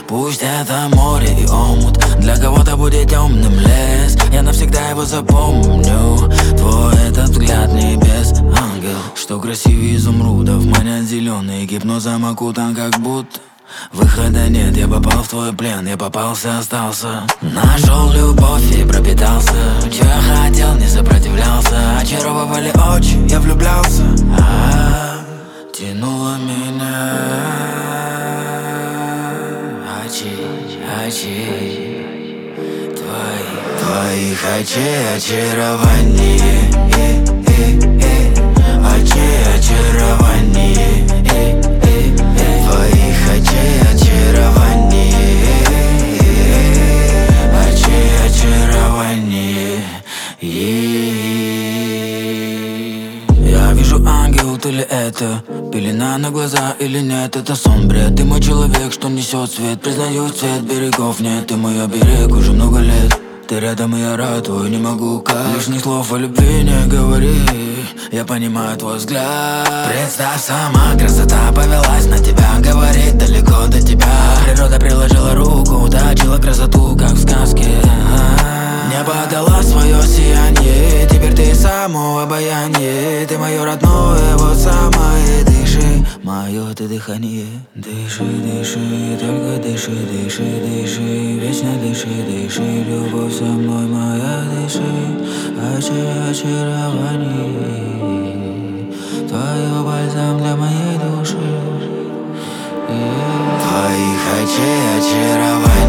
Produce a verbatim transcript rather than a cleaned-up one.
Пусть это море и омут, для кого-то будет темным лес. Я навсегда его запомню, твой этот взгляд небес, ангел, что красивее изумрудов, манят зеленый, гипнозом окутан как будто. Выхода нет, я попал в твой плен, я попался, остался. Нашел любовь и пропитался, чего я хотел, не сопротивлялся. Очаровывали очи, я влюблялся, а тянуло меня очи, очи твои, твоих очей очарование, э, э, э. Очей очарование, э, э, э. Твоих очей очарование, очей очарование. Я вижу ангел, ты ли это? Пелена на глаза или нет? Это сон, бред. Ты мой человек, что несет свет. Признаюсь, цвет берегов нет. Ты мой оберег уже много лет. Ты рядом, и я ратую, не могу как. Лишних слов о любви не говори, я понимаю твой взгляд. Представь сама, красота повелась на тебя, говорит далеко до тебя. Природа приложила руку, уточила красоту, как в сказке. Небо отдала свое сияние, теперь ты само обаяние. Ты мое родное, вот самое, дыши, мое ты дыхание. Дыши, дыши, только дыши, дыши, дыши, вечно дыши, дыши, любовь со мной моя, дыши. Очи очарование, твое бальзам для моей души. Твоих очей очарование.